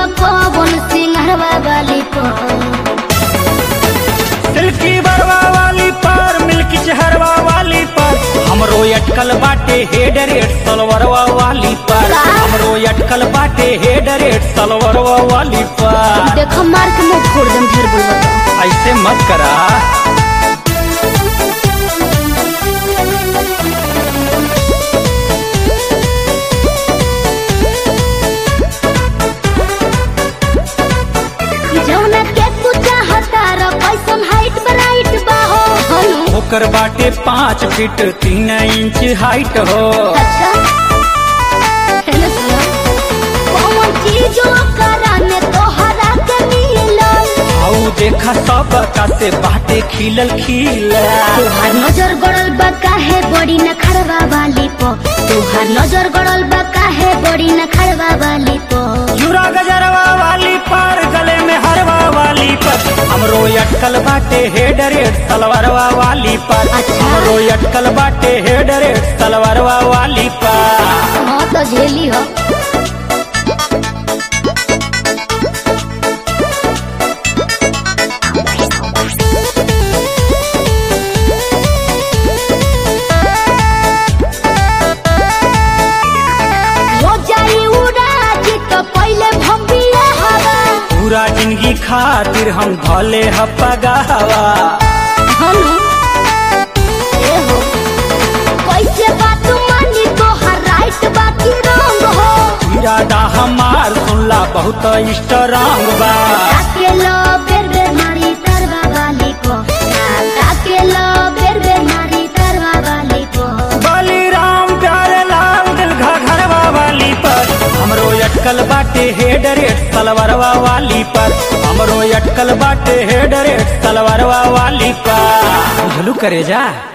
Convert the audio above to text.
बकवन सिंहरवा वाली पर सिल्की बरवा वाली पर मिल्की चहरवा वाली पर हमरो अटकल बाटे हेड रेट सलवरवा वाली पर हमरो अटकल बाटे हेड रेट सलवरवा वाली पर। देखो मार के मुंह फोड़ दम ढेर बोलबा तो। ऐसे मत करा। जौना के तू चाहता र कैसन हाइट ब्राइट बा हो ओकर बाटे 5 फीट 3 इंच हाइट हो। अच्छा हेलो सुनो कौन चीज कराने तोहरा के मिलल आऊ देखा सब का से बाटे खिलल खिला। तोहार नजर गड़ल बा काहे बड़ी न खड़वा वाली पो तोहार नजर गड़ल बा काहे बड़ी न खड़वा वाली पो जुरा गजरवा वाली पर गले में हरवा वाली पर हमरो अटकल बाटे हेड रेट सलवारवा वाली पर। अच्छा। हमरो अटकल बाटे हेड रेट सलवारवा वाली पर। हाँ तो झेली हो। पूरा जिंदगी खातिर हम भले हपगावा कैसे बात मानी तोहर राइट बाकी रंग हो इरादा हमार सुनला बहुत स्ट्रांग बा। ताके लो बेर बेर मारी तरवा वाली को ताके लो बेर बेर मारी तरवा वाली को बलिराम प्यारे लाल दिल घरवा वाली पर हमरो अटकल बाटे हेड रेट सलवारवा वाली पर। हमरो अटकल बाटे हेड रेट सलवारवा वाली पर। बुझलू करे जा।